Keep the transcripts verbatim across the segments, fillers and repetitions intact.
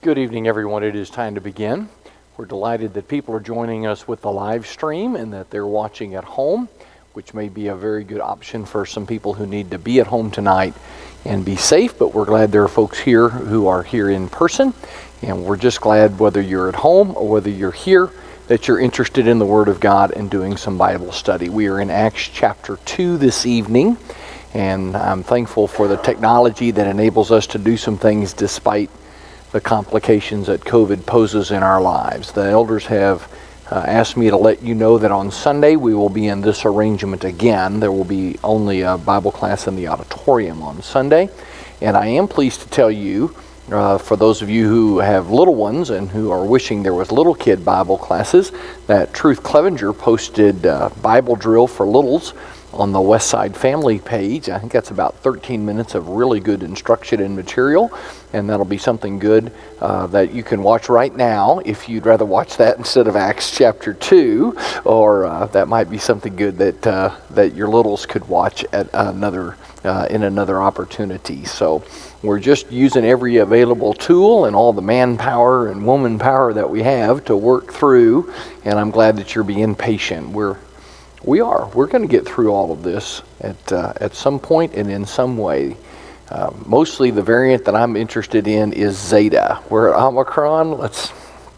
Good evening, everyone. It is time to begin. We're delighted that people are joining us with the live stream and that they're watching at home, which may be a very good option for some people who need to be at home tonight and be safe, but we're glad there are folks here who are here in person, and we're just glad whether you're at home or whether you're here that you're interested in the Word of God and doing some Bible study. We are in Acts chapter two this evening, and I'm thankful for the technology that enables us to do some things despite the complications that COVID poses in our lives. The elders have uh, asked me to let you know that on Sunday we will be in this arrangement again. There will be only a Bible class in the auditorium on Sunday. And I am pleased to tell you, uh, for those of you who have little ones and who are wishing there was little kid Bible classes, that Truth Clevenger posted uh, Bible drill for littles on the Westside Family page. I think that's about thirteen minutes of really good instruction and material, and that'll be something good uh, that you can watch right now if you'd rather watch that instead of Acts chapter two, or uh, that might be something good that uh, that your littles could watch at another uh, in another opportunity. So we're just using every available tool and all the manpower and woman power that we have to work through, and I'm glad that you're being patient. We're We are. We're going to get through all of this at uh, at some point and in some way. Uh, mostly the variant that I'm interested in is Zeta. We're at Omicron. Let's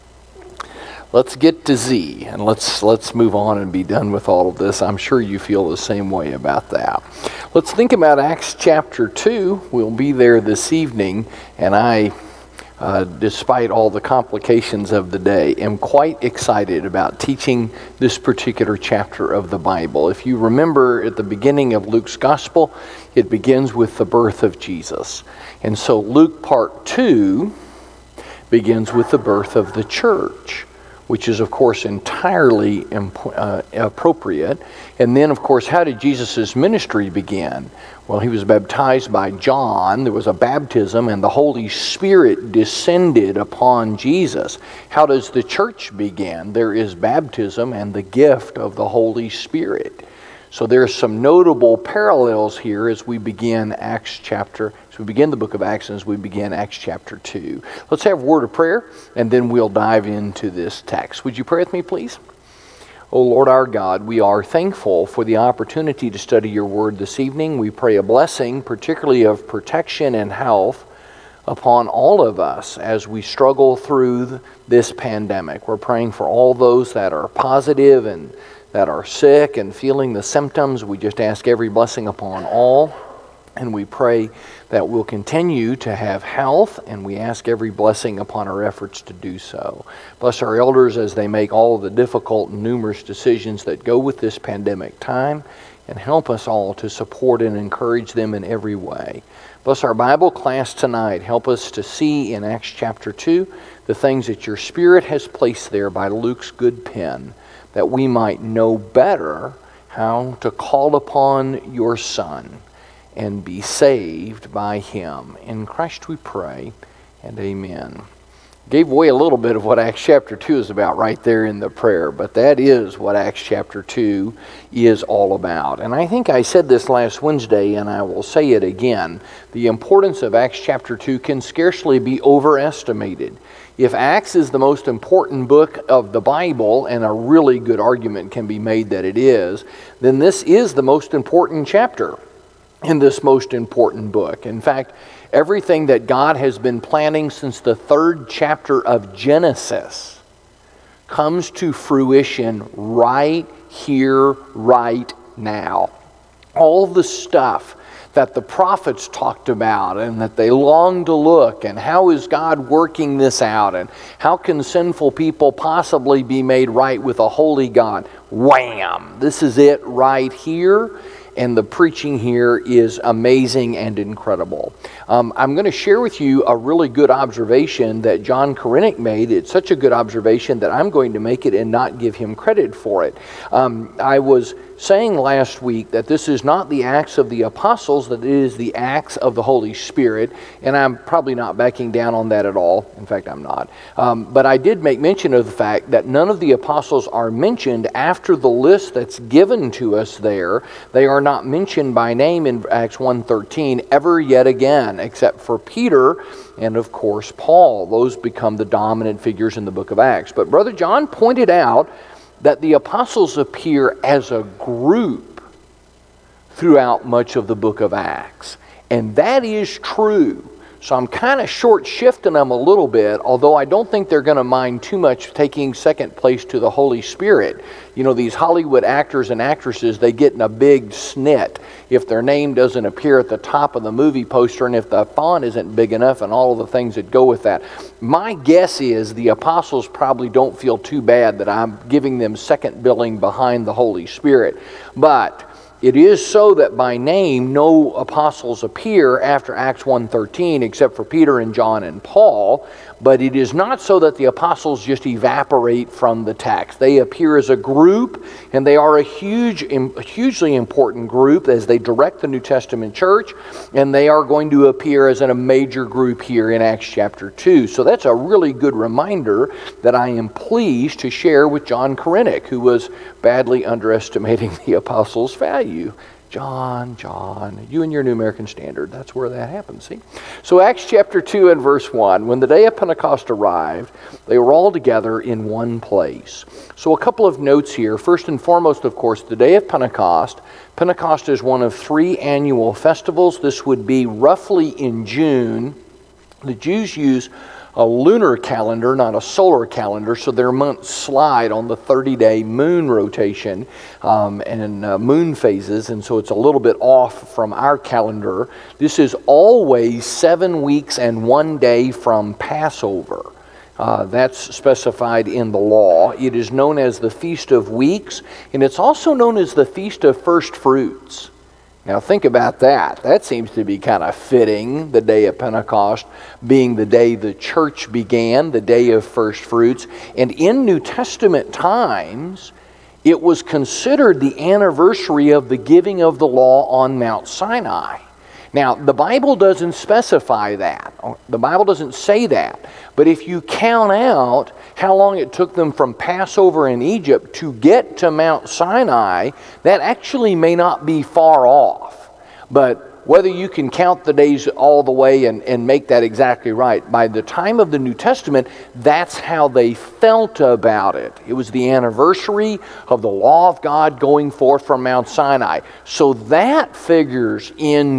let's get to Z and let's let's move on and be done with all of this. I'm sure you feel the same way about that. Let's think about Acts chapter two. We'll be there this evening, and I. Uh, despite all the complications of the day, am quite excited about teaching this particular chapter of the Bible. If you remember at the beginning of Luke's Gospel, it begins with the birth of Jesus. And so Luke part two begins with the birth of the church, which is, of course, entirely imp- uh, appropriate. And then, of course, how did Jesus' ministry begin? Well, he was baptized by John. There was a baptism, and the Holy Spirit descended upon Jesus. How does the church begin? There is baptism and the gift of the Holy Spirit. So there's some notable parallels here as we begin Acts chapter, as we begin the book of Acts, and as we begin Acts chapter two. Let's have a word of prayer, and then we'll dive into this text. Would you pray with me, please? O Lord our God, we are thankful for the opportunity to study your word this evening. We pray a blessing, particularly of protection and health, upon all of us as we struggle through this pandemic. We're praying for all those that are positive and that are sick and feeling the symptoms. We just ask every blessing upon all. And we pray that we'll continue to have health, and we ask every blessing upon our efforts to do so. Bless our elders as they make all of the difficult and numerous decisions that go with this pandemic time, and help us all to support and encourage them in every way. Bless our Bible class tonight. Help us to see in Acts chapter two the things that your Spirit has placed there by Luke's good pen, that we might know better how to call upon your Son and be saved by him. In Christ we pray, and amen. Gave away a little bit of what Acts chapter two is about right there in the prayer, but that is what Acts chapter two is all about. And I think I said this last Wednesday, and I will say it again. The importance of Acts chapter two can scarcely be overestimated. If Acts is the most important book of the Bible, and a really good argument can be made that it is, then this is the most important chapter in this most important book. In fact, everything that God has been planning since the third chapter of Genesis comes to fruition right here, right now. All the stuff that the prophets talked about and that they longed to look, and how is God working this out, and how can sinful people possibly be made right with a holy God? Wham! This is it right here. And the preaching here is amazing and incredible. Um, I'm going to share with you a really good observation that John Korenik made. It's such a good observation that I'm going to make it and not give him credit for it. Um, I was saying last week that this is not the Acts of the Apostles, that it is the Acts of the Holy Spirit, and I'm probably not backing down on that at all. In fact, I'm not. Um, but I did make mention of the fact that none of the apostles are mentioned after the list that's given to us there. They are not mentioned by name in Acts one thirteen ever yet again, except for Peter and, of course, Paul. Those become the dominant figures in the book of Acts. But Brother John pointed out that the apostles appear as a group throughout much of the book of Acts. And that is true. So I'm kind of short-shifting them a little bit, although I don't think they're going to mind too much taking second place to the Holy Spirit. You know, these Hollywood actors and actresses, they get in a big snit if their name doesn't appear at the top of the movie poster and if the font isn't big enough and all of the things that go with that. My guess is the apostles probably don't feel too bad that I'm giving them second billing behind the Holy Spirit. But it is so that by name no apostles appear after Acts one thirteen except for Peter and John and Paul, but it is not so that the apostles just evaporate from the text. They appear as a group, and they are a huge, hugely important group as they direct the New Testament church, and they are going to appear as in a major group here in Acts chapter two. So that's a really good reminder that I am pleased to share with John Korenik, who was badly underestimating the apostles' value. John, John, you and your New American Standard, that's where that happens, see? So Acts chapter two and verse one, when the day of Pentecost arrived, they were all together in one place. So a couple of notes here. First and foremost, of course, the day of Pentecost. Pentecost is one of three annual festivals. This would be roughly in June. The Jews use a lunar calendar, not a solar calendar, so their months slide on the thirty-day moon rotation um, and uh, moon phases, and so it's a little bit off from our calendar. This is always seven weeks and one day from Passover. Uh, that's specified in the law. It is known as the Feast of Weeks, and it's also known as the Feast of First Fruits. Now think about that. That seems to be kind of fitting, the day of Pentecost being the day the church began, the day of first fruits. And in New Testament times, it was considered the anniversary of the giving of the law on Mount Sinai. Now, the Bible doesn't specify that. The Bible doesn't say that. But if you count out how long it took them from Passover in Egypt to get to Mount Sinai, that actually may not be far off. But whether you can count the days all the way and, and make that exactly right, by the time of the New Testament, that's how they felt about it. It was the anniversary of the law of God going forth from Mount Sinai. So that figures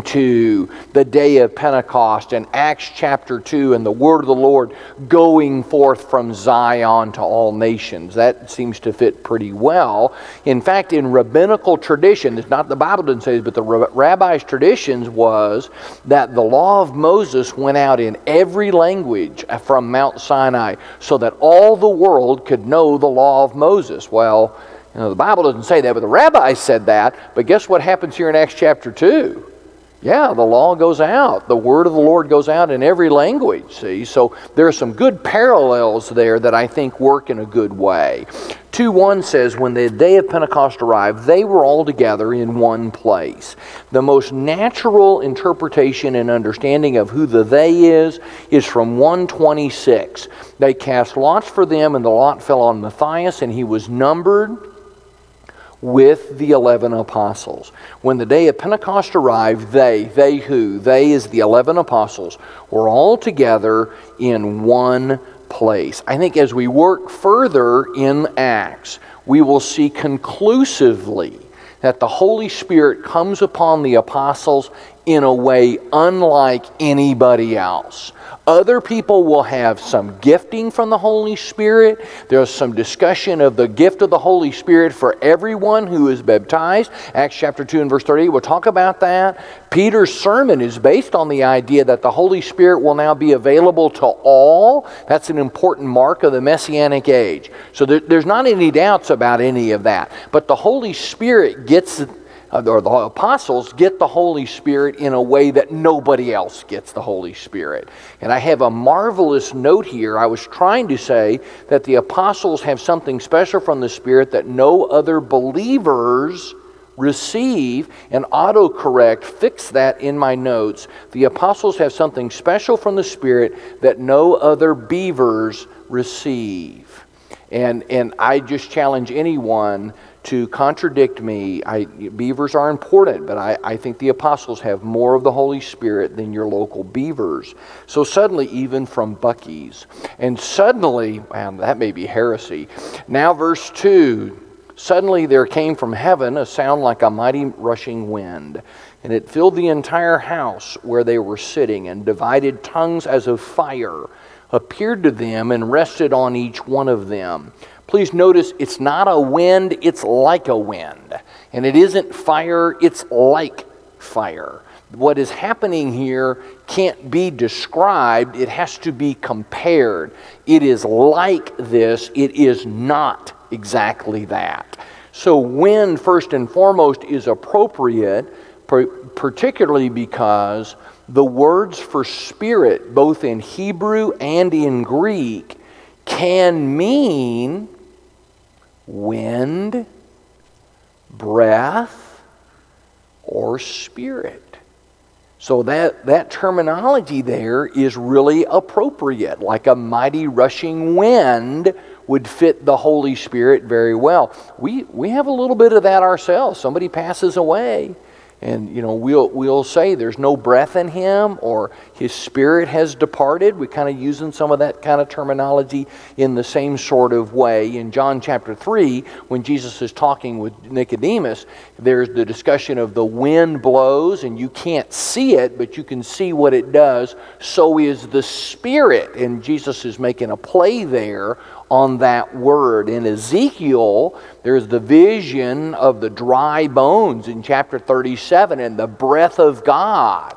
into the day of Pentecost and Acts chapter two and the word of the Lord going forth from Zion to all nations. That seems to fit pretty well. In fact, in rabbinical tradition, it's not the Bible doesn't say this, but the rabbis' tradition was that the law of Moses went out in every language from Mount Sinai so that all the world could know the law of Moses. Well, you know, the Bible doesn't say that, but the rabbis said that. But guess what happens here in Acts chapter two? Yeah, the law goes out. The word of the Lord goes out in every language, see? So there are some good parallels there that I think work in a good way. two one says, when the day of Pentecost arrived, they were all together in one place. The most natural interpretation and understanding of who the they is, is from one twenty-six. They cast lots for them, and the lot fell on Matthias, and he was numbered with the eleven apostles. When the day of Pentecost arrived, they, they who? They is the eleven apostles, were all together in one place. I think as we work further in Acts, we will see conclusively that the Holy Spirit comes upon the apostles in a way unlike anybody else. Other people will have some gifting from the Holy Spirit. There's some discussion of the gift of the Holy Spirit for everyone who is baptized. Acts chapter two and verse thirty, we'll talk about that. Peter's sermon is based on the idea that the Holy Spirit will now be available to all. That's an important mark of the Messianic age. So there, there's not any doubts about any of that. But the Holy Spirit gets or the apostles get the Holy Spirit in a way that nobody else gets the Holy Spirit. And I have a marvelous note here. I was trying to say that the apostles have something special from the Spirit that no other believers receive, and autocorrect, fix that in my notes. The apostles have something special from the Spirit that no other beavers receive. And, and I just challenge anyone to contradict me. I, beavers are important, but I, I think the apostles have more of the Holy Spirit than your local beavers. So suddenly, even from Buc-ee's. And suddenly, wow, that may be heresy. Now verse two, suddenly there came from heaven a sound like a mighty rushing wind, and it filled the entire house where they were sitting, and divided tongues as of fire appeared to them and rested on each one of them. Please notice it's not a wind, it's like a wind. And it isn't fire, it's like fire. What is happening here can't be described, it has to be compared. It is like this, it is not exactly that. So wind, first and foremost, is appropriate, particularly because the words for spirit, both in Hebrew and in Greek, can mean wind, breath, or spirit. So that, that terminology there is really appropriate. Like a mighty rushing wind would fit the Holy Spirit very well. We, we have a little bit of that ourselves. Somebody passes away, and you know we'll we'll say there's no breath in him, or his spirit has departed. We're kind of using some of that kind of terminology in the same sort of way. In John chapter three, when Jesus is talking with Nicodemus, there's the discussion of the wind blows, and you can't see it, but you can see what it does. So is the Spirit, and Jesus is making a play there on that word. In Ezekiel, there's the vision of the dry bones in chapter thirty-seven, and the breath of God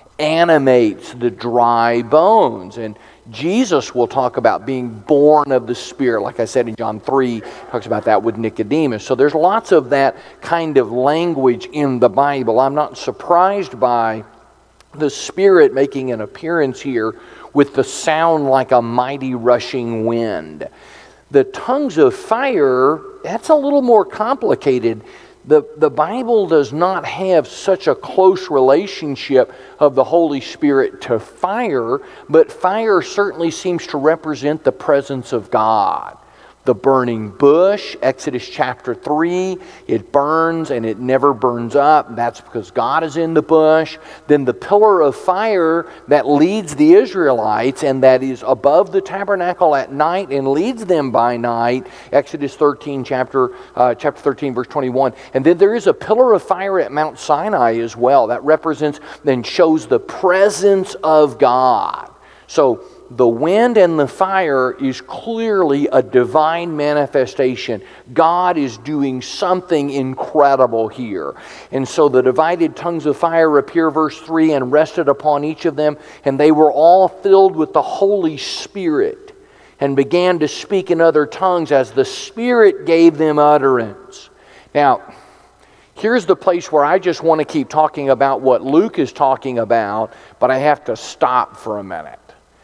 animates the dry bones. And Jesus will talk about being born of the Spirit, like I said in John three, talks about that with Nicodemus. So there's lots of that kind of language in the Bible. I'm not surprised by the Spirit making an appearance here with the sound like a mighty rushing wind. The tongues of fire, that's a little more complicated. The, the Bible does not have such a close relationship of the Holy Spirit to fire, but fire certainly seems to represent the presence of God. The burning bush, Exodus chapter three, it burns and it never burns up. That's because God is in the bush. Then the pillar of fire that leads the Israelites and that is above the tabernacle at night and leads them by night, Exodus thirteen, chapter, uh, chapter thirteen, verse twenty-one. And then there is a pillar of fire at Mount Sinai as well. That represents and shows the presence of God. So the wind and the fire is clearly a divine manifestation. God is doing something incredible here. And so the divided tongues of fire appear, verse three, and rested upon each of them, and they were all filled with the Holy Spirit and began to speak in other tongues as the Spirit gave them utterance. Now, here's the place where I just want to keep talking about what Luke is talking about, but I have to stop for a minute,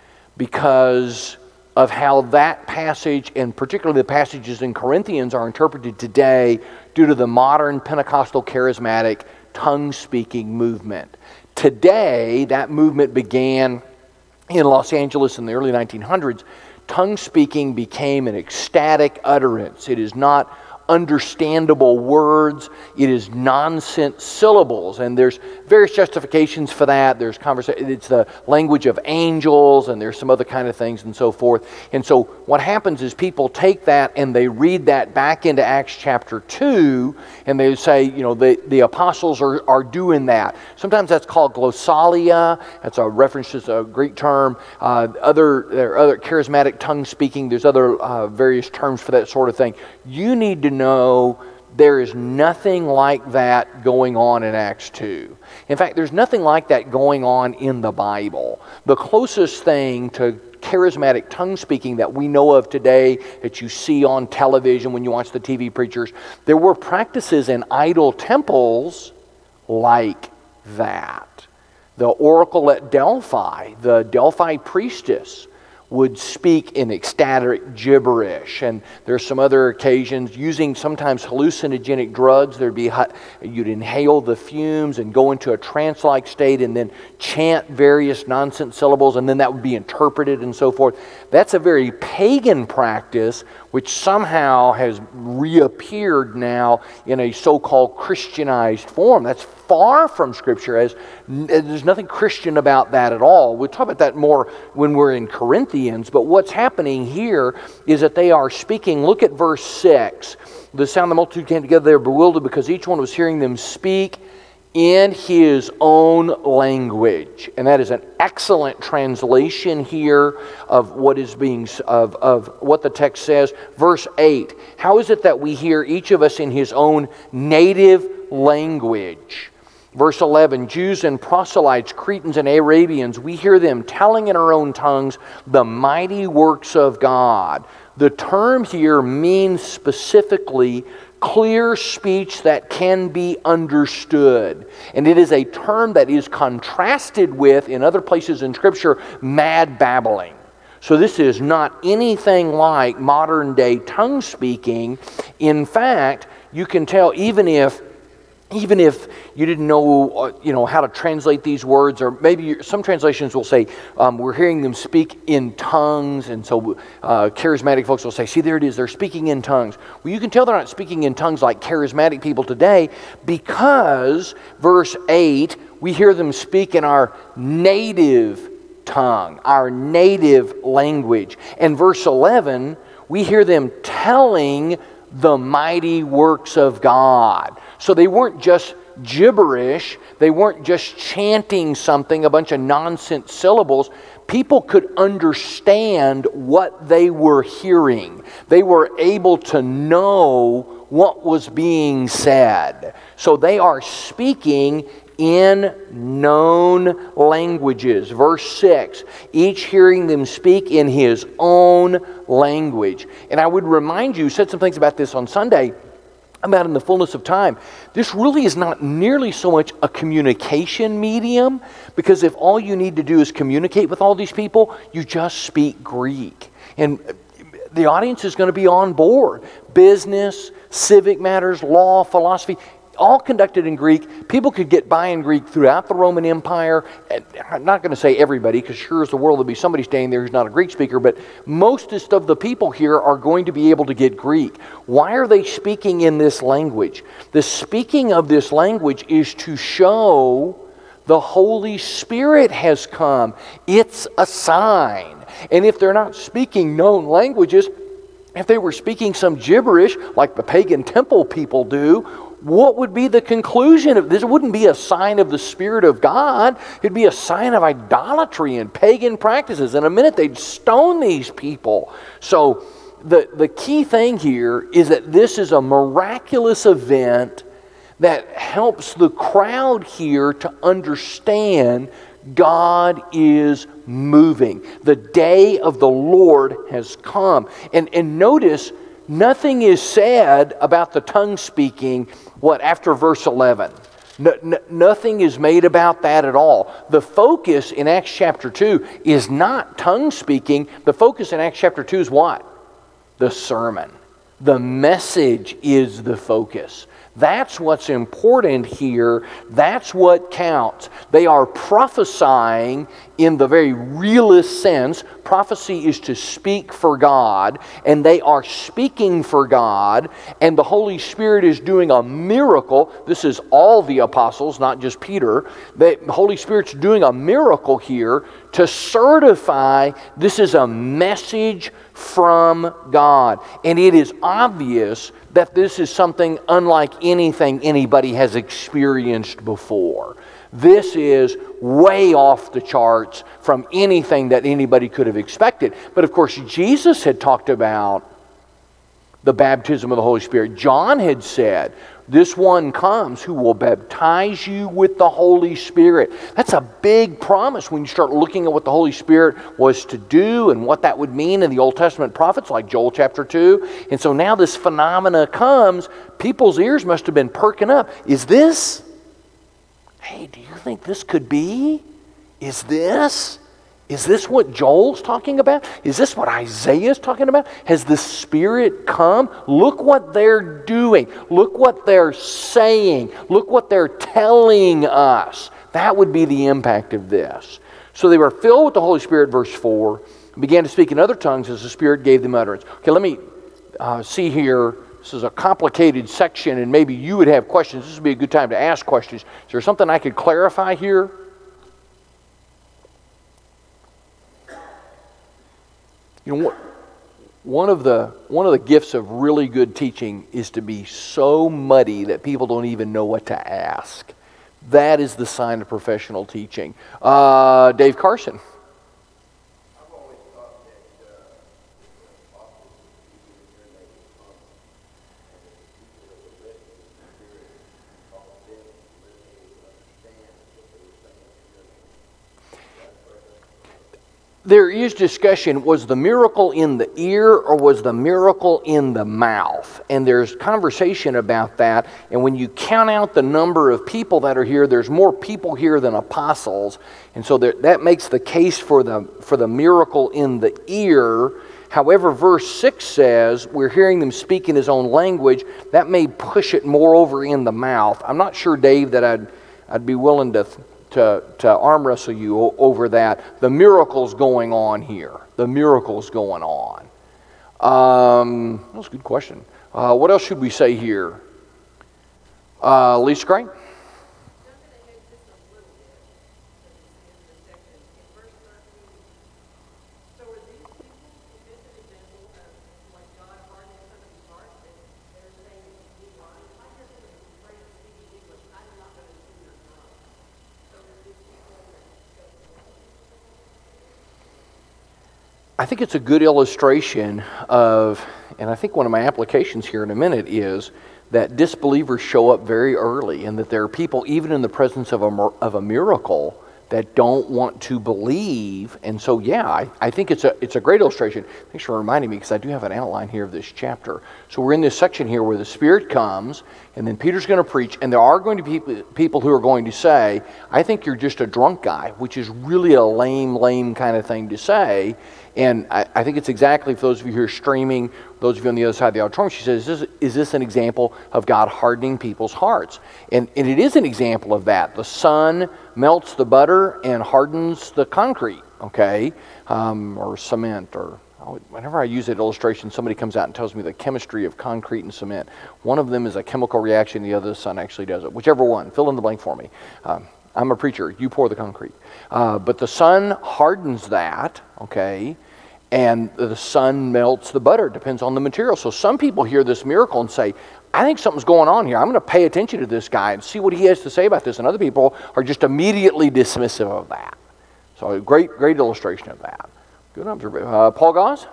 because of how that passage, and particularly the passages in Corinthians, are interpreted today due to the modern Pentecostal charismatic tongue-speaking movement. Today, that movement began in Los Angeles in the early nineteen hundreds. Tongue-speaking became an ecstatic utterance. It is not understandable words. It is nonsense syllables, and there's various justifications for that. There's conversation. It's the language of angels, and there's some other kind of things and so forth. And so what happens is people take that and they read that back into Acts chapter two, and they say, you know, the, the apostles are, are doing that. Sometimes that's called glossalia. That's a reference to a Greek term. Uh, other there are other charismatic tongue speaking. There's other uh, various terms for that sort of thing. You need to know there is nothing like that going on in Acts two. In fact, there's nothing like that going on in the Bible. The closest thing to charismatic tongue speaking that we know of today, that you see on television when you watch the T V preachers, there were practices in idol temples like that. The oracle at Delphi, the Delphi priestess, would speak in ecstatic gibberish. And there's some other occasions using sometimes hallucinogenic drugs. There'd be you'd inhale the fumes and go into a trance-like state and then chant various nonsense syllables, and then that would be interpreted and so forth. That's a very pagan practice which somehow has reappeared now in a so-called Christianized form. That's far from Scripture. As there's nothing Christian about that at all. We'll talk about that more when we're in Corinthians, but what's happening here is that they are speaking. Look at verse six. The sound of the multitude came together, they were bewildered because each one was hearing them speak in his own language. And that is an excellent translation here of what is being of, of what the text says. Verse eight. How is it that we hear each of us in his own native language? Verse eleven, Jews and proselytes, Cretans and Arabians, we hear them telling in our own tongues the mighty works of God. The term here means specifically clear speech that can be understood. And it is a term that is contrasted with, in other places in Scripture, mad babbling. So this is not anything like modern day tongue speaking. In fact, you can tell even if Even if you didn't know, you know, how to translate these words, or maybe some translations will say, um, we're hearing them speak in tongues, and so uh, charismatic folks will say, see, there it is, they're speaking in tongues. Well, you can tell they're not speaking in tongues like charismatic people today, because, verse eight, we hear them speak in our native tongue, our native language. And verse eleven, we hear them telling the mighty works of God. So they weren't just gibberish, they weren't just chanting something, a bunch of nonsense syllables. People could understand what they were hearing. They were able to know what was being said. So they are speaking in known languages. Verse six, each hearing them speak in his own language. And I would remind you, said some things about this on Sunday, about in the fullness of time. This really is not nearly so much a communication medium, because if all you need to do is communicate with all these people, you just speak Greek. And the audience is going to be on board. Business, civic matters, law, philosophy, all conducted in Greek. People could get by in Greek throughout the Roman Empire. I'm not going to say everybody, because sure as the world there'll be somebody staying there who's not a Greek speaker, but mostest of the people here are going to be able to get Greek. Why are they speaking in this language? The speaking of this language is to show the Holy Spirit has come. It's a sign. And if they're not speaking known languages, if they were speaking some gibberish like the pagan temple people do, what would be the conclusion of this? It wouldn't be a sign of the Spirit of God. It'd be a sign of idolatry and pagan practices. In a minute, they'd stone these people. So the, the key thing here is that this is a miraculous event that helps the crowd here to understand God is moving. The day of the Lord has come. And, and notice, nothing is said about the tongue speaking, what, after verse eleven. No, no, nothing is made about that at all. The focus in Acts chapter two is not tongue speaking. The focus in Acts chapter two is what? The sermon. The message is the focus. That's what's important here. That's what counts. They are prophesying in the very realist sense. Prophecy is to speak for God, and they are speaking for God, and the Holy Spirit is doing a miracle. This is all the apostles, not just Peter. The Holy Spirit's doing a miracle here to certify this is a message from God. And it is obvious that this is something unlike anything anybody has experienced before. This is way off the charts from anything that anybody could have expected. But of course, Jesus had talked about the baptism of the Holy Spirit. John had said, this one comes who will baptize you with the Holy Spirit. That's a big promise when you start looking at what the Holy Spirit was to do and what that would mean in the Old Testament prophets like Joel chapter two. And so now this phenomena comes. People's ears must have been perking up. Is this? Hey, do you think this could be? Is this? Is this what Joel's talking about? Is this what Isaiah's talking about? Has the Spirit come? Look what they're doing. Look what they're saying. Look what they're telling us. That would be the impact of this. So they were filled with the Holy Spirit, verse four, and began to speak in other tongues as the Spirit gave them utterance. Okay, let me uh, see here. This is a complicated section, and maybe you would have questions. This would be a good time to ask questions. Is there something I could clarify here? You know, one of the one of the gifts of really good teaching is to be so muddy that people don't even know what to ask. That is the sign of professional teaching. Uh, Dave Carson. There is discussion, was the miracle in the ear or was the miracle in the mouth? And there's conversation about that. And when you count out the number of people that are here, there's more people here than apostles. And so there, that makes the case for the, for the miracle in the ear. However, verse six says, we're hearing them speak in his own language. That may push it more over in the mouth. I'm not sure, Dave, that I'd, I'd be willing to... To, to arm wrestle you over that. The miracle's going on here. The miracle's going on. Um, that was a good question. Uh, what else should we say here? Uh, Lisa Gray? I think it's a good illustration of, and I think one of my applications here in a minute is that disbelievers show up very early, and that there are people, even in the presence of a, of a miracle, that don't want to believe. And so, yeah, I, I think it's a it's a great illustration. Thanks for reminding me, because I do have an outline here of this chapter. So we're in this section here where the Spirit comes, and then Peter's going to preach, and there are going to be people who are going to say, I think you're just a drunk guy, which is really a lame, lame kind of thing to say. And I, I think it's exactly, for those of you who are streaming, those of you on the other side of the auditorium, she says, is this, is this an example of God hardening people's hearts? And, and it is an example of that. The sun melts the butter and hardens the concrete, okay, um, or cement, or whenever I use that illustration, somebody comes out and tells me the chemistry of concrete and cement. One of them is a chemical reaction, the other, the sun actually does it. Whichever one, fill in the blank for me. Um, I'm a preacher, you pour the concrete. Uh, but the sun hardens that, okay, and the sun melts the butter. It depends on the material. So some people hear this miracle and say, I think something's going on here. I'm going to pay attention to this guy and see what he has to say about this. And other people are just immediately dismissive of that. So a great, great illustration of that. Good observation. Uh, Paul Goss?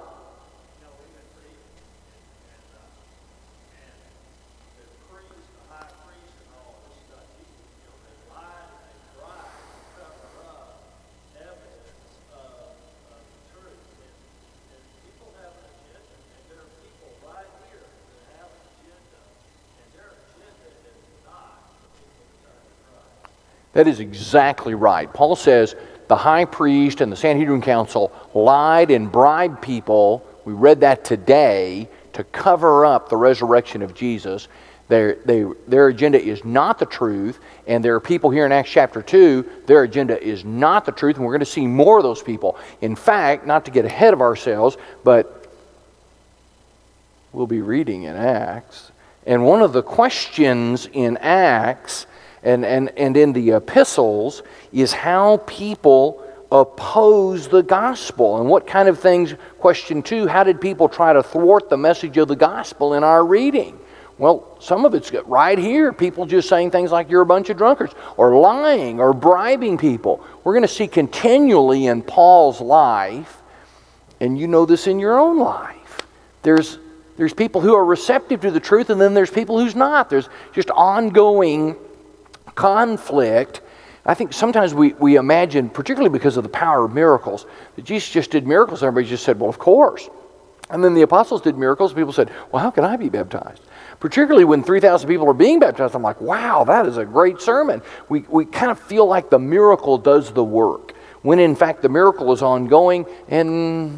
That is exactly right. Paul says the high priest and the Sanhedrin council lied and bribed people. We read that today to cover up the resurrection of Jesus. Their, they, their agenda is not the truth, and there are people here in Acts chapter two, their agenda is not the truth, and we're going to see more of those people. In fact, not to get ahead of ourselves, but we'll be reading in Acts, and one of the questions in Acts And, and, and in the epistles is how people oppose the gospel. And what kind of things, question two, how did people try to thwart the message of the gospel in our reading? Well, some of it's right here. People just saying things like you're a bunch of drunkards, or lying, or bribing people. We're going to see continually in Paul's life, and you know this in your own life, there's, there's people who are receptive to the truth, and then there's people who's not. There's just ongoing conflict. I think sometimes we, we imagine, particularly because of the power of miracles, that Jesus just did miracles, and everybody just said, well, of course. And then the apostles did miracles, and people said, well, how can I be baptized? Particularly when three thousand people are being baptized, I'm like, wow, that is a great sermon. We, we kind of feel like the miracle does the work. when in fact the miracle is ongoing. And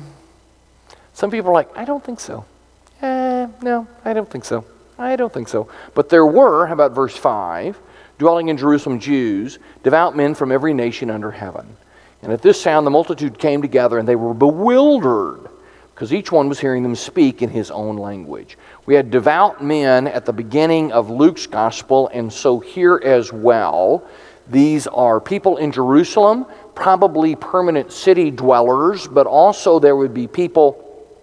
some people are like, I don't think so. Eh, no, I don't think so. I don't think so. But there were, how about verse five, dwelling in Jerusalem Jews, devout men from every nation under heaven. And at this sound the multitude came together, and they were bewildered, because each one was hearing them speak in his own language. We had devout men at the beginning of Luke's gospel, and so here as well. These are people in Jerusalem, probably permanent city dwellers, but also there would be people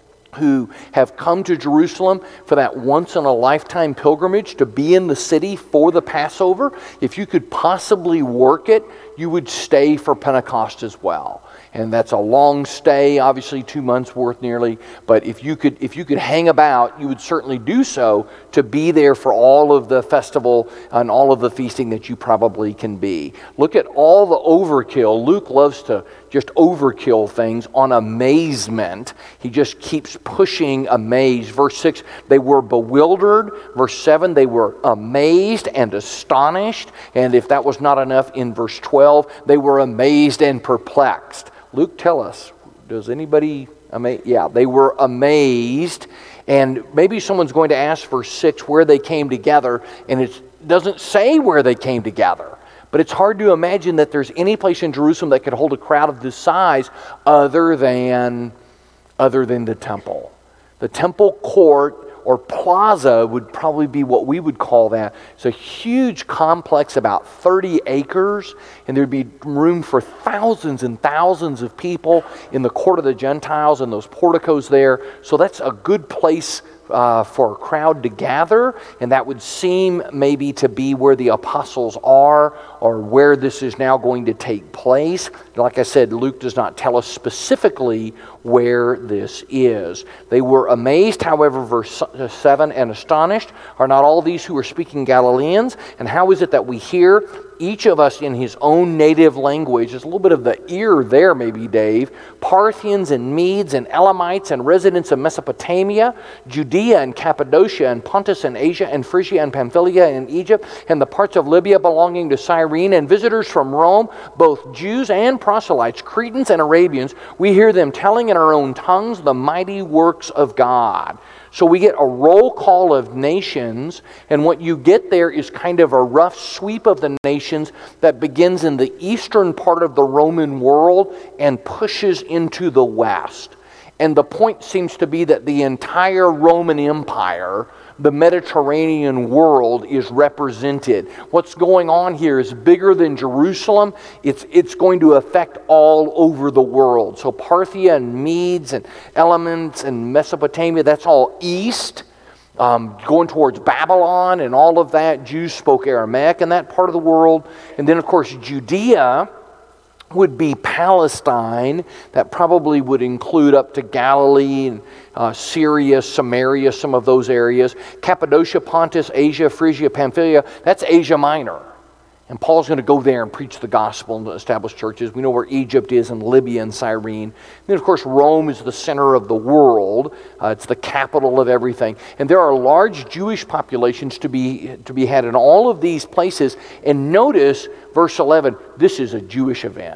who have come to Jerusalem for that once-in-a-lifetime pilgrimage to be in the city for the Passover. If you could possibly work it, you would stay for Pentecost as well. And that's a long stay, obviously two months worth nearly. But if you could if you could hang about, you would certainly do so to be there for all of the festival and all of the feasting that you probably can be. Look at all the overkill. Luke loves to just overkill things on amazement. He just keeps pushing amaze. Verse six, they were bewildered. Verse seven, they were amazed and astonished. And if that was not enough, in verse twelve, they were amazed and perplexed. Luke, tell us, does anybody, ama- yeah, they were amazed. And maybe someone's going to ask verse six where they came together, and it doesn't say where they came together. But it's hard to imagine that there's any place in Jerusalem that could hold a crowd of this size other than, other than the temple. The temple court or plaza would probably be what we would call that. It's a huge complex, about thirty acres, and there'd be room for thousands and thousands of people in the court of the Gentiles and those porticos there. So that's a good place Uh, for a crowd to gather, and that would seem maybe to be where the apostles are, or where this is now going to take place. Like I said, Luke does not tell us specifically where this is. They were amazed, however, verse seven, and astonished. Are not all these who are speaking Galileans? And how is it that we hear each of us in his own native language? There's a little bit of the ear there, maybe, Dave. Parthians and Medes and Elamites and residents of Mesopotamia, Judea and Cappadocia and Pontus and Asia and Phrygia and Pamphylia and Egypt and the parts of Libya belonging to Cyrene, and visitors from Rome, both Jews and proselytes, Cretans and Arabians. We hear them telling in our own tongues the mighty works of God. So we get a roll call of nations, and what you get there is kind of a rough sweep of the nations that begins in the eastern part of the Roman world and pushes into the west. And the point seems to be that the entire Roman Empire, the Mediterranean world, is represented. What's going on here is bigger than Jerusalem. It's, it's going to affect all over the world. So Parthia and Medes and Elamites and Mesopotamia, that's all east, um, going towards Babylon and all of that. Jews spoke Aramaic in that part of the world. And then, of course, Judea would be Palestine. That probably would include up to Galilee and uh, Syria, Samaria, some of those areas. Cappadocia, Pontus, Asia, Phrygia, Pamphylia, that's Asia Minor. And Paul's going to go there and preach the gospel and establish churches. We know where Egypt is, and Libya and Cyrene. And then, of course, Rome is the center of the world. Uh, it's the capital of everything. And there are large Jewish populations to be, to be had in all of these places. And notice, verse eleven, this is a Jewish event.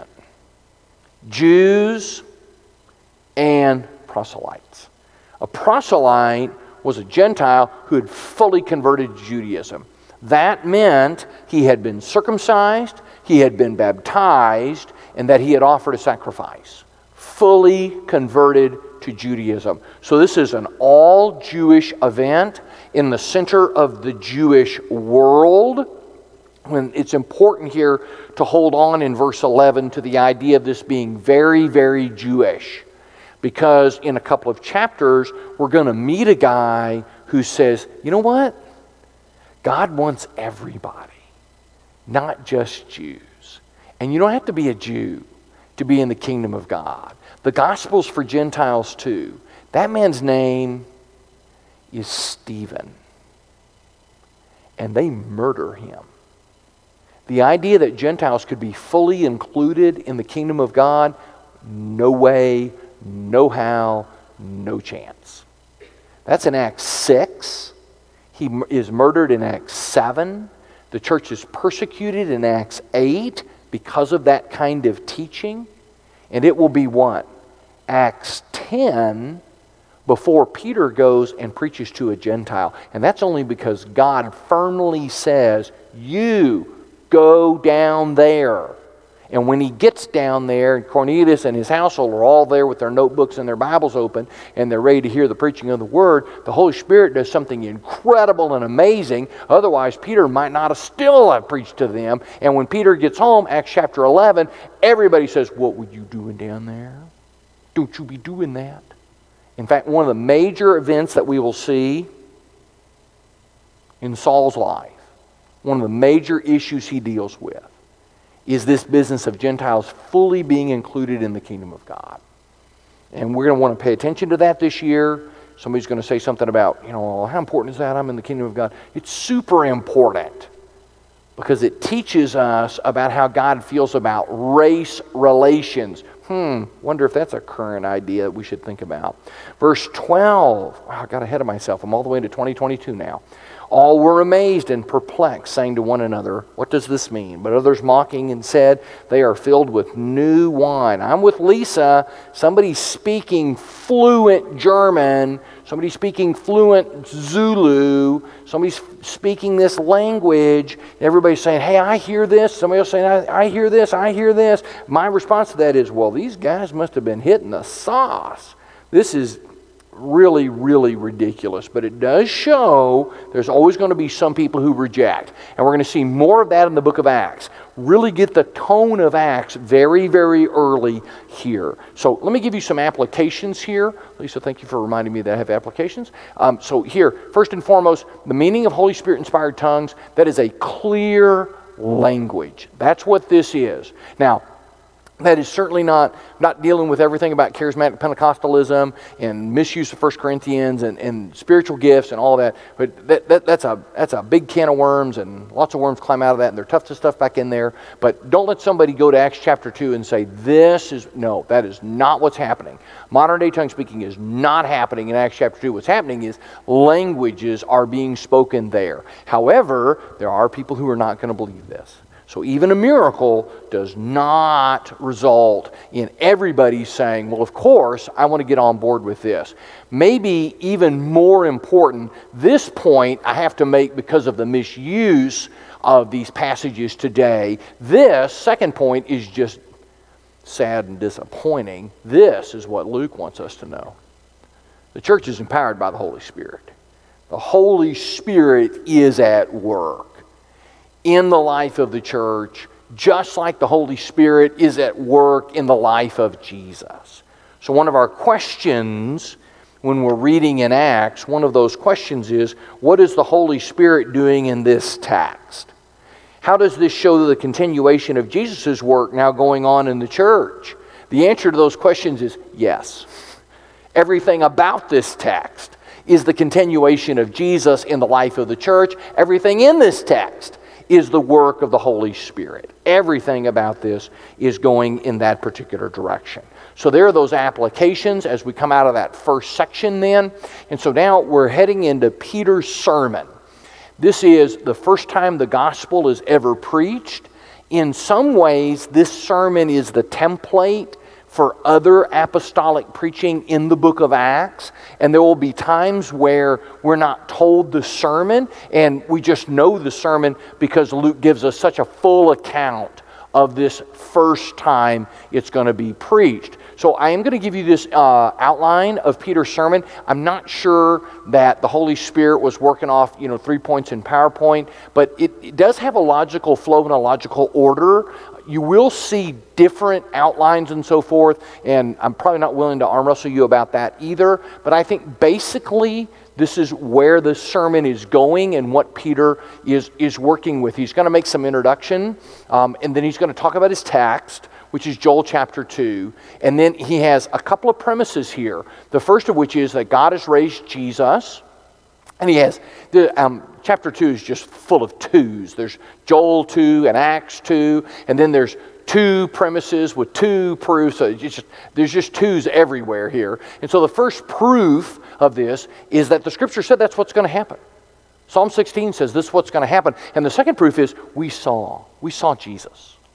Jews and proselytes. A proselyte was a Gentile who had fully converted to Judaism. That meant he had been circumcised, he had been baptized, and that he had offered a sacrifice. Fully converted to Judaism. So this is an all-Jewish event in the center of the Jewish world. When it's important here to hold on in verse eleven to the idea of this being very, very Jewish. Because in a couple of chapters, we're going to meet a guy who says, you know what? God wants everybody, not just Jews. And you don't have to be a Jew to be in the kingdom of God. The gospel's for Gentiles too. That man's name is Stephen. And they murder him. The idea that Gentiles could be fully included in the kingdom of God, no way, no how, no chance. That's in Acts six. He is murdered in Acts seven. The church is persecuted in Acts eight because of that kind of teaching. And it will be what? Acts ten before Peter goes and preaches to a Gentile. And that's only because God firmly says, you go down there. And when he gets down there, and Cornelius and his household are all there with their notebooks and their Bibles open, and they're ready to hear the preaching of the Word, the Holy Spirit does something incredible and amazing. Otherwise, Peter might not have still have preached to them. And when Peter gets home, Acts chapter eleven, everybody says, what were you doing down there? Don't you be doing that. In fact, one of the major events that we will see in Saul's life, one of the major issues he deals with, is this business of Gentiles fully being included in the kingdom of God. And we're going to want to pay attention to that this year. Somebody's going to say something about, you know, how important is that? I'm in the kingdom of God. It's super important because it teaches us about how God feels about race relations. Hmm, wonder if that's a current idea that we should think about. Verse twelve. Wow, I got ahead of myself. I'm all the way into twenty twenty-two now. All were amazed and perplexed, saying to one another, what does this mean? But others mocking and said, they are filled with new wine. I'm with Lisa. Somebody speaking fluent German. Somebody speaking fluent Zulu. Somebody speaking this language. Everybody's saying, hey, I hear this. Somebody else saying, I, I hear this, I hear this. My response to that is, well, these guys must have been hitting the sauce. This is really, really ridiculous. But it does show there's always going to be some people who reject. And we're going to see more of that in the book of Acts. Really get the tone of Acts very, very early here. So let me give you some applications here. Lisa, thank you for reminding me that I have applications. Um, so here, first and foremost, the meaning of Holy Spirit-inspired tongues, that is a clear language. That's what this is. Now, that is certainly not, not dealing with everything about charismatic Pentecostalism and misuse of First Corinthians and, and spiritual gifts and all that. But that, that, that's, a, that's a big can of worms, and lots of worms climb out of that, and they're tough to stuff back in there. But don't let somebody go to Acts chapter two and say, this is, no, that is not what's happening. Modern day tongue speaking is not happening in Acts chapter two. What's happening is languages are being spoken there. However, there are people who are not going to believe this. So even a miracle does not result in everybody saying, well, of course, I want to get on board with this. Maybe even more important, this point I have to make because of the misuse of these passages today. This second point is just sad and disappointing. This is what Luke wants us to know. The church is empowered by the Holy Spirit. The Holy Spirit is at work in the life of the church, just like the Holy Spirit is at work in the life of Jesus. So one of our questions when we're reading in Acts, one of those questions is, what is the Holy Spirit doing in this text? How does this show the continuation of Jesus' work now going on in the church? The answer to those questions is yes. Everything about this text is the continuation of Jesus in the life of the church. Everything in this text is the work of the Holy Spirit. Everything about this is going in that particular direction. So there are those applications as we come out of that first section then. And so now we're heading into Peter's sermon. This is the first time the gospel is ever preached. In some ways, this sermon is the template for other apostolic preaching in the book of Acts. And there will be times where we're not told the sermon, and we just know the sermon because Luke gives us such a full account of this first time it's going to be preached. So I am going to give you this uh, outline of Peter's sermon. I'm not sure that the Holy Spirit was working off, you know, three points in PowerPoint, but it, it does have a logical flow and a logical order. You will see different outlines and so forth, and I'm probably not willing to arm wrestle you about that either, but I think basically this is where the sermon is going and what Peter is, is working with. He's going to make some introduction, um, and then he's going to talk about his text, which is Joel chapter two, and then he has a couple of premises here. The first of which is that God has raised Jesus, and he has, the um, chapter two is just full of twos. There's Joel two and Acts two, and then there's two premises with two proofs. So it's just, there's just twos everywhere here. And so the first proof of this is that the Scripture said that's what's going to happen. Psalm sixteen says this is what's going to happen. And the second proof is we saw. We saw Jesus.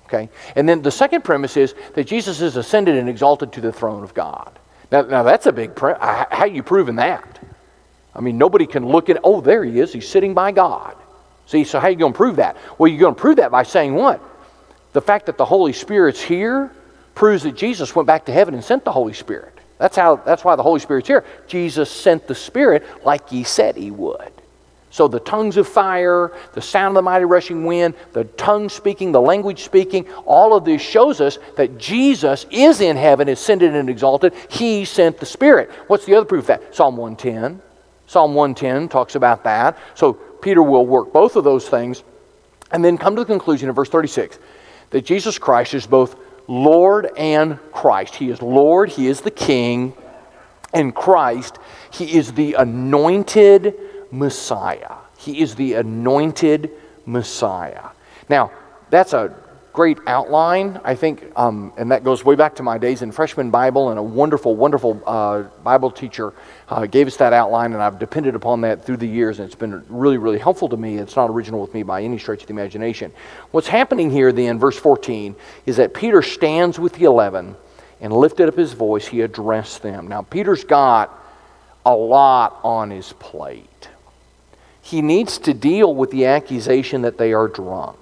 Okay? And then the second premise is that Jesus is ascended and exalted to the throne of God. Now, now that's a big premise. How are you proving that? I mean, nobody can look at, oh, there he is. He's sitting by God. See, so how are you going to prove that? Well, you're going to prove that by saying what? The fact that the Holy Spirit's here proves that Jesus went back to heaven and sent the Holy Spirit. That's how. That's why the Holy Spirit's here. Jesus sent the Spirit like he said he would. So the tongues of fire, the sound of the mighty rushing wind, the tongue speaking, the language speaking, all of this shows us that Jesus is in heaven, ascended and exalted. He sent the Spirit. What's the other proof of that? Psalm one ten. Psalm one ten talks about that. So Peter will work both of those things and then come to the conclusion in verse thirty-six that Jesus Christ is both Lord and Christ. He is Lord, He is the King, and Christ, He is the anointed Messiah. He is the anointed Messiah. Now, that's a great outline, I think, um, and that goes way back to my days in freshman Bible, and a wonderful, wonderful uh, Bible teacher uh, gave us that outline, and I've depended upon that through the years, and it's been really, really helpful to me. It's not original with me by any stretch of the imagination. What's happening here then, verse fourteen, is that Peter stands with the eleven and lifted up his voice, he addressed them. Now, Peter's got a lot on his plate. He needs to deal with the accusation that they are drunk.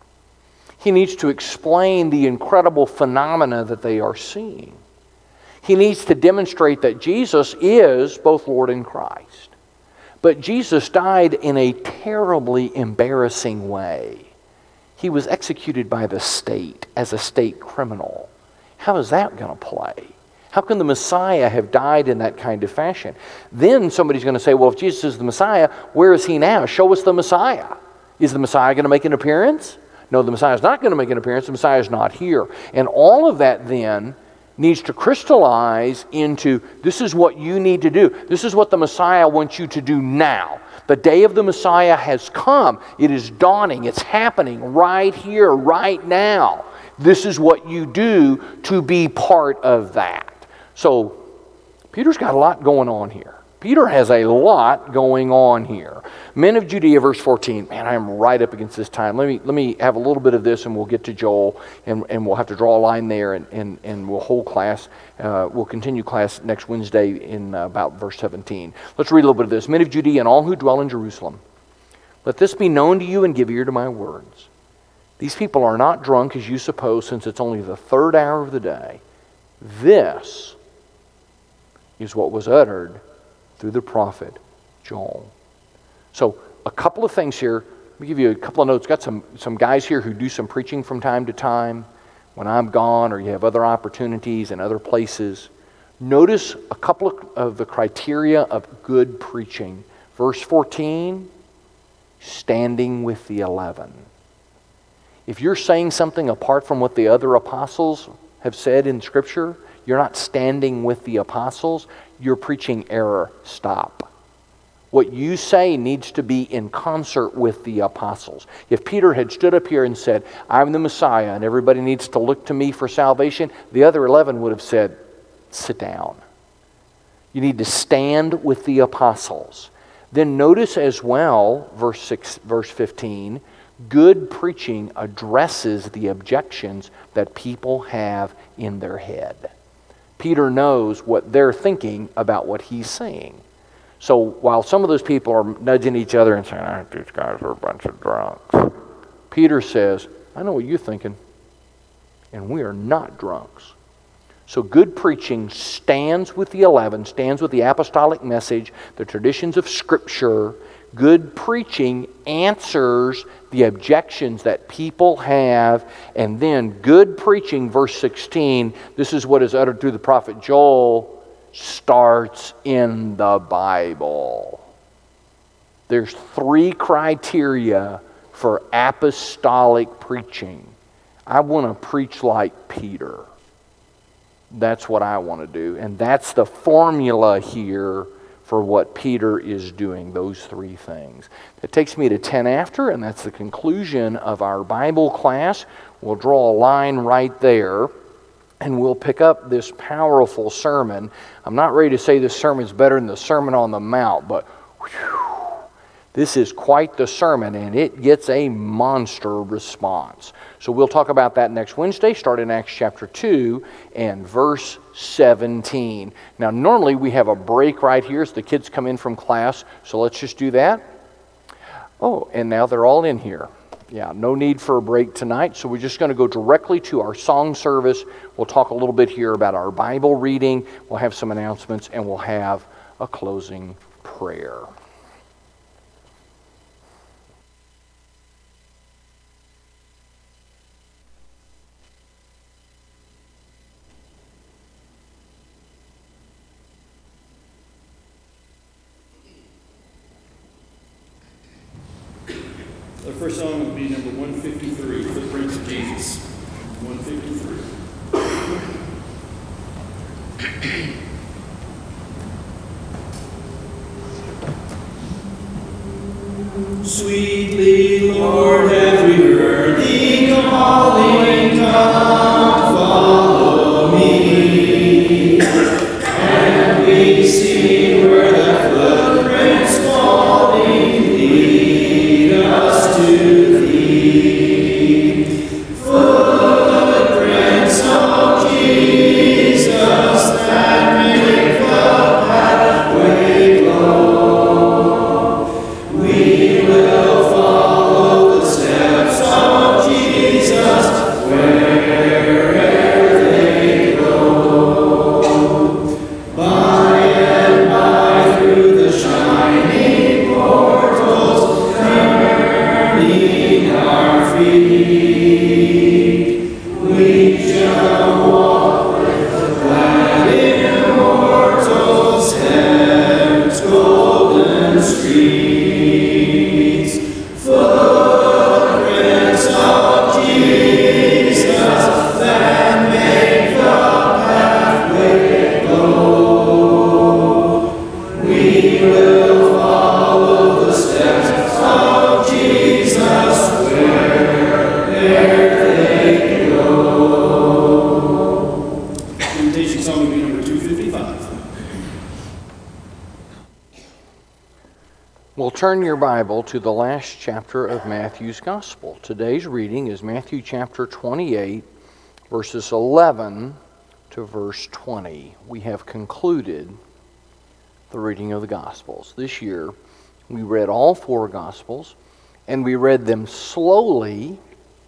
He needs to explain the incredible phenomena that they are seeing. He needs to demonstrate that Jesus is both Lord and Christ. But Jesus died in a terribly embarrassing way. He was executed by the state as a state criminal. How is that going to play? How can the Messiah have died in that kind of fashion? Then somebody's going to say, well, if Jesus is the Messiah, where is he now? Show us the Messiah. Is the Messiah going to make an appearance? No, the Messiah is not going to make an appearance. The Messiah is not here. And all of that then needs to crystallize into, this is what you need to do. This is what the Messiah wants you to do now. The day of the Messiah has come. It is dawning. It's happening right here, right now. This is what you do to be part of that. So, Peter's got a lot going on here. Peter has a lot going on here. Men of Judea, verse fourteen. Man, I am right up against this time. Let me let me have a little bit of this and we'll get to Joel, and, and we'll have to draw a line there, and, and, and we'll hold class. Uh, we'll continue class next Wednesday in uh, about verse seventeen. Let's read a little bit of this. Men of Judea and all who dwell in Jerusalem, let this be known to you and give ear to my words. These people are not drunk as you suppose, since it's only the third hour of the day. This is what was uttered through the prophet Joel. So, a couple of things here. Let me give you a couple of notes. Got some, some guys here who do some preaching from time to time when I'm gone, or you have other opportunities in other places. Notice a couple of, of the criteria of good preaching. Verse fourteen, standing with the eleven. If you're saying something apart from what the other apostles have said in Scripture, you're not standing with the apostles, you're preaching error. Stop. What you say needs to be in concert with the apostles. If Peter had stood up here and said, I'm the Messiah and everybody needs to look to me for salvation, the other eleven would have said, sit down. You need to stand with the apostles. Then notice as well, verse six, verse fifteen, good preaching addresses the objections that people have in their head. Peter knows what they're thinking about what he's saying. So while some of those people are nudging each other and saying, I think these guys are a bunch of drunks, Peter says, I know what you're thinking, and we are not drunks. So good preaching stands with the eleven, stands with the apostolic message, the traditions of Scripture. Good preaching answers the objections that people have. And then good preaching, verse sixteen, this is what is uttered through the prophet Joel, starts in the Bible. There's three criteria for apostolic preaching. I want to preach like Peter. That's what I want to do. And that's the formula here for what Peter is doing, those three things. That takes me to ten after, and that's the conclusion of our Bible class. We'll draw a line right there, and we'll pick up this powerful sermon. I'm not ready to say this sermon's better than the Sermon on the Mount, but whew, This is quite the sermon, and it gets a monster response. So we'll talk about that next Wednesday, start in Acts chapter two and verse seventeen. Now, normally we have a break right here as the kids come in from class, so let's just do that. Oh, and now they're all in here. Yeah, no need for a break tonight, so we're just going to go directly to our song service. We'll talk a little bit here about our Bible reading. We'll have some announcements, and we'll have a closing prayer. The first song will be number one fifty-three, Footprints of Jesus. one fifty-three. Sweetly, Lord, have we heard thee calling, come, follow me. And we see where thy footprints falling lead us to thee. Footprints of Jesus that make the pathway glow. We will follow the steps of Jesus wherever they go. By and by through the shining portals, turning our feet, we shall walk with the glad immortals, heaven's golden streets. Footprints of Jesus that make the pathway glow. We will follow the steps of Jesus wherever they go. Invitation song will be number two fifty-five. Well, turn your Bible to the last chapter of Matthew's Gospel. Today's reading is Matthew chapter twenty-eight, verses eleven to verse twenty. We have concluded the reading of the Gospels. This year, we read all four Gospels, and we read them slowly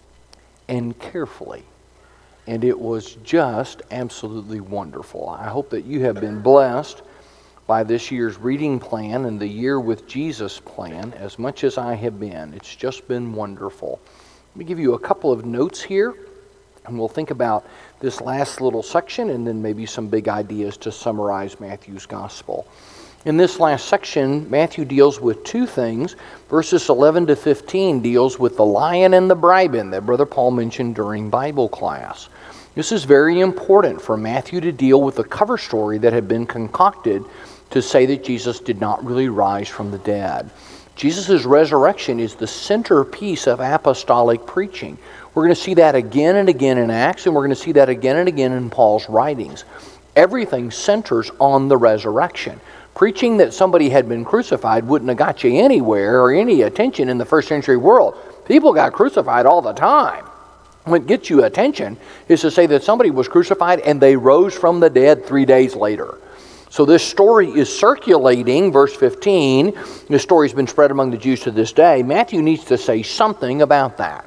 and carefully. And it was just absolutely wonderful. I hope that you have been blessed by this year's reading plan and the Year with Jesus plan as much as I have been. It's just been wonderful. Let me give you a couple of notes here, and we'll think about this last little section and then maybe some big ideas to summarize Matthew's Gospel. In this last section, Matthew deals with two things. Verses eleven to fifteen deals with the lion and the bribon that Brother Paul mentioned during Bible class. This is very important for Matthew to deal with the cover story that had been concocted to say that Jesus did not really rise from the dead. Jesus' resurrection is the centerpiece of apostolic preaching. We're going to see that again and again in Acts, and we're going to see that again and again in Paul's writings. Everything centers on the resurrection. Preaching that somebody had been crucified wouldn't have got you anywhere or any attention in the first century world. People got crucified all the time. What gets you attention is to say that somebody was crucified and they rose from the dead three days later. So this story is circulating, verse fifteen. This story's been spread among the Jews to this day. Matthew needs to say something about that.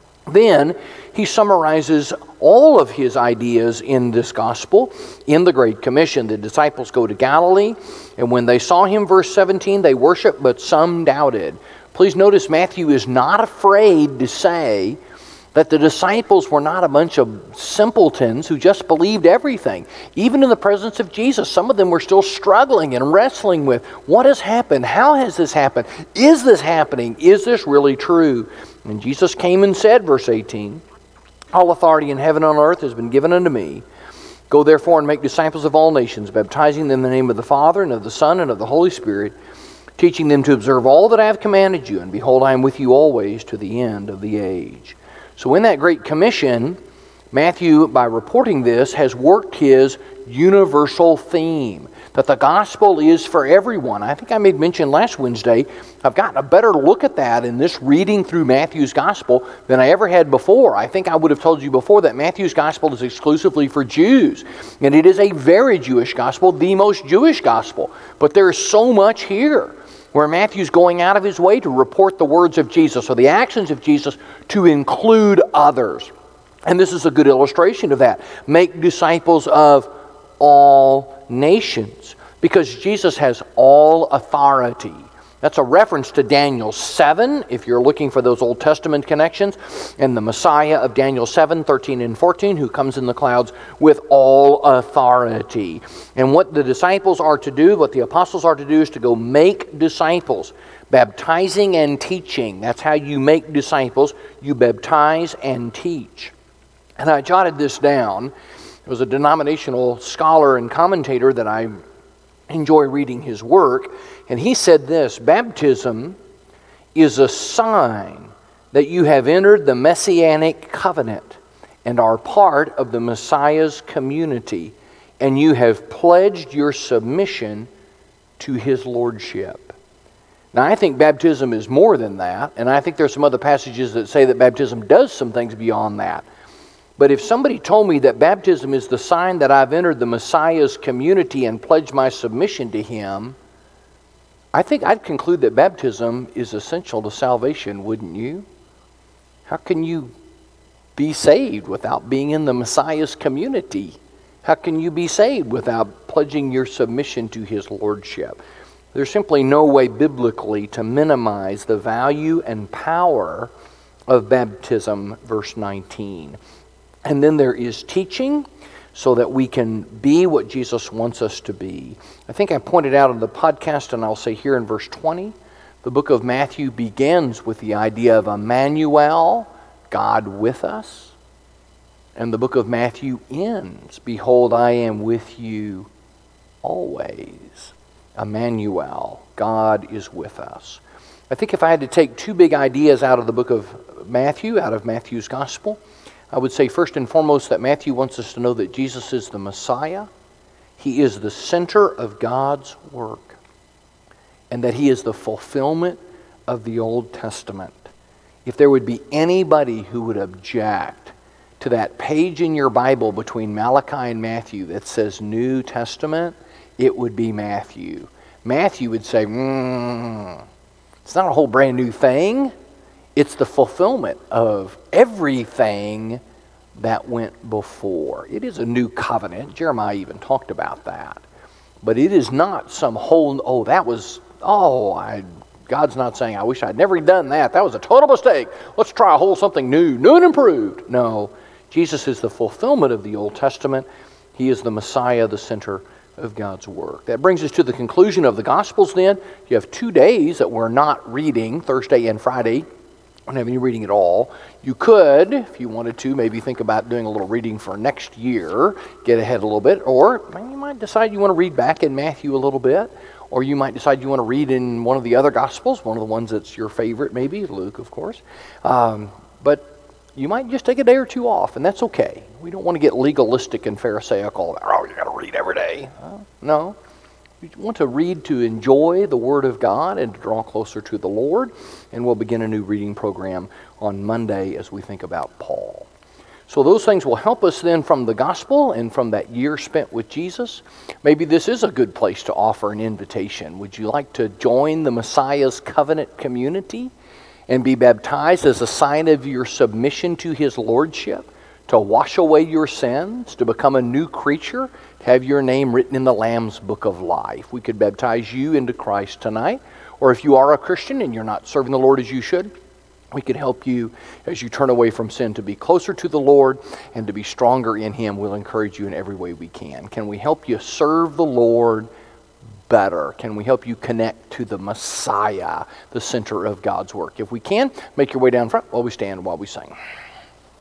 Then he summarizes all of his ideas in this gospel in the Great Commission. The disciples go to Galilee, and when they saw him, verse seventeen, they worshiped, but some doubted. Please notice Matthew is not afraid to say that the disciples were not a bunch of simpletons who just believed everything. Even in the presence of Jesus, some of them were still struggling and wrestling with, what has happened? How has this happened? Is this happening? Is this really true? And Jesus came and said, verse eighteen, all authority in heaven and on earth has been given unto me. Go therefore and make disciples of all nations, baptizing them in the name of the Father and of the Son and of the Holy Spirit, teaching them to observe all that I have commanded you. And behold, I am with you always to the end of the age. So in that Great Commission, Matthew, by reporting this, has worked his universal theme. that the gospel is for everyone. I think I made mention last Wednesday, I've gotten a better look at that in this reading through Matthew's gospel than I ever had before. I think I would have told you before that Matthew's gospel is exclusively for Jews, and it is a very Jewish gospel, the most Jewish gospel. But there is so much here where Matthew's going out of his way to report the words of Jesus, or the actions of Jesus, to include others. And this is a good illustration of that. Make disciples of all nations, because Jesus has all authority. That's a reference to Daniel seven, if you're looking for those Old Testament connections, and the Messiah of Daniel seven, thirteen and fourteen, who comes in the clouds with all authority. And what the disciples are to do, what the apostles are to do, is to go make disciples, baptizing and teaching. That's how you make disciples. You baptize and teach. And I jotted this down. It was a denominational scholar and commentator that I enjoy reading his work, and he said this: baptism is a sign that you have entered the Messianic covenant and are part of the Messiah's community, and you have pledged your submission to his lordship. Now, I think baptism is more than that, and I think there's some other passages that say that baptism does some things beyond that. But if somebody told me that baptism is the sign that I've entered the Messiah's community and pledged my submission to him, I think I'd conclude that baptism is essential to salvation, wouldn't you? How can you be saved without being in the Messiah's community? How can you be saved without pledging your submission to his lordship? There's simply no way biblically to minimize the value and power of baptism, verse nineteen. And then there is teaching, so that we can be what Jesus wants us to be. I think I pointed out in the podcast, and I'll say here in verse twenty, the book of Matthew begins with the idea of Emmanuel, God with us. And the book of Matthew ends, behold, I am with you always. Emmanuel, God is with us. I think if I had to take two big ideas out of the book of Matthew, out of Matthew's gospel, I would say first and foremost that Matthew wants us to know that Jesus is the Messiah. He is the center of God's work, and that he is the fulfillment of the Old Testament. If there would be anybody who would object to that page in your Bible between Malachi and Matthew that says New Testament, it would be Matthew. Matthew would say, mm, it's not a whole brand new thing. It's the fulfillment of everything that went before. It is a new covenant. Jeremiah even talked about that. But it is not some whole, oh, that was, oh, I, God's not saying, I wish I'd never done that. That was a total mistake. Let's try a whole something new, new and improved. No, Jesus is the fulfillment of the Old Testament. He is the Messiah, the center of God's work. That brings us to the conclusion of the Gospels then. You have two days that we're not reading, Thursday and Friday. I don't have any reading at all. You could, if you wanted to, maybe think about doing a little reading for next year, get ahead a little bit, or you might decide you want to read back in Matthew a little bit, or you might decide you want to read in one of the other Gospels, one of the ones that's your favorite, maybe, Luke, of course. Um, but you might just take a day or two off, and that's okay. We don't want to get legalistic and pharisaical. Oh, you got to read every day. Uh, no. We want to read to enjoy the Word of God and to draw closer to the Lord. And we'll begin a new reading program on Monday as we think about Paul. So those things will help us then from the gospel and from that year spent with Jesus. Maybe this is a good place to offer an invitation. Would you like to join the Messiah's covenant community and be baptized as a sign of your submission to his lordship, to wash away your sins, to become a new creature, to have your name written in the Lamb's book of life? We could baptize you into Christ tonight. Or if you are a Christian and you're not serving the Lord as you should, we could help you as you turn away from sin to be closer to the Lord and to be stronger in him. We'll encourage you in every way we can. Can we help you serve the Lord better? Can we help you connect to the Messiah, the center of God's work? If we can, make your way down front while we stand, while we sing.